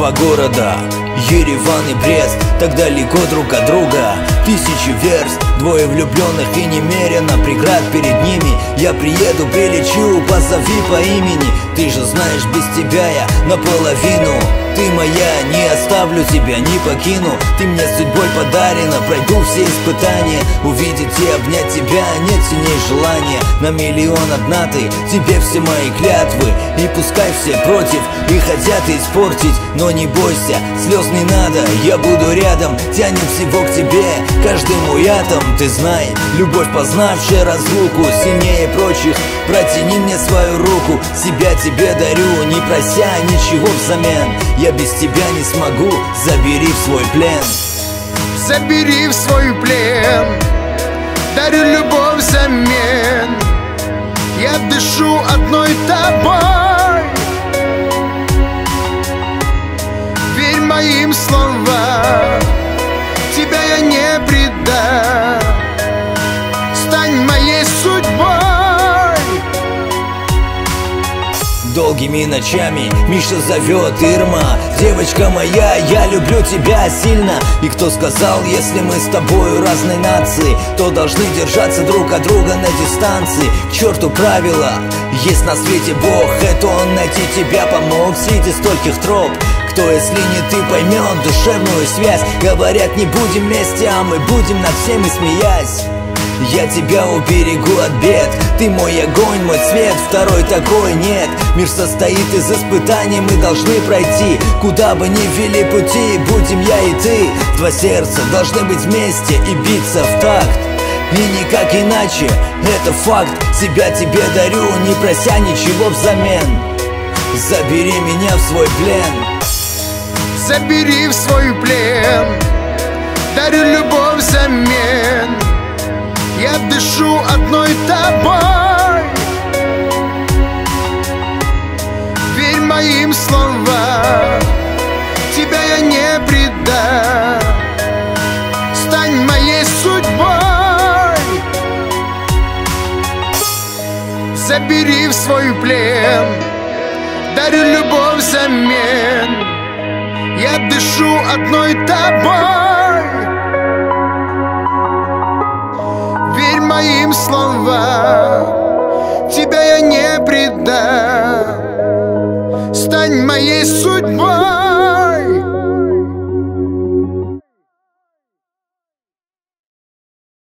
Два города, Ереван и Брест, так далеко друг от друга, тысячи верст. Двое влюбленных и немерено преград перед ними. Я приеду, прилечу, позови по имени. Ты же знаешь, без тебя я наполовину. Ты моя, не оставлю тебя, не покину. Ты мне судьбой подарена, пройду все испытания. Увидеть и обнять тебя нет сильней желания. На миллион одна ты, тебе все мои клятвы. И пускай все против и хотят испортить, но не бойся, слез не надо, я буду рядом. Тянет всего к тебе, каждый мой атом. Ты знай, любовь, познавшая разлуку, сильнее прочих. Протяни мне свою руку, себя тебе дарю, не прося ничего взамен. Я без тебя не смогу, забери в свой плен. Забери в свой плен, дарю любовь взамен. Я дышу одной тобой. Верь моим словам, тебя я не предам. Стань моей судьбой. Долгими ночами Миша зовет: Ирма, девочка моя, я люблю тебя сильно. И кто сказал, если мы с тобою разной нации, то должны держаться друг от друга на дистанции? К черту правила, есть на свете Бог, это Он найти тебя помог среди стольких троп. Кто, если не ты, поймет душевную связь? Говорят, не будем вместе, а мы будем над всеми смеясь. Я тебя уберегу от бед, ты мой огонь, мой свет, второй такой нет. Мир состоит из испытаний, мы должны пройти. Куда бы ни вели пути, будем я и ты. Два сердца должны быть вместе и биться в такт. И никак иначе, это факт. Себя тебе дарю, не прося ничего взамен. Забери меня в свой плен. Забери в свой плен, дарю любовь взамен. Я дышу одной тобой. Верь моим словам, тебя я не предам. Стань моей судьбой. Забери в свой плен, дарю любовь взамен. Я дышу одной тобой. Верь моим словам, тебя я не предам. Стань моей судьбой.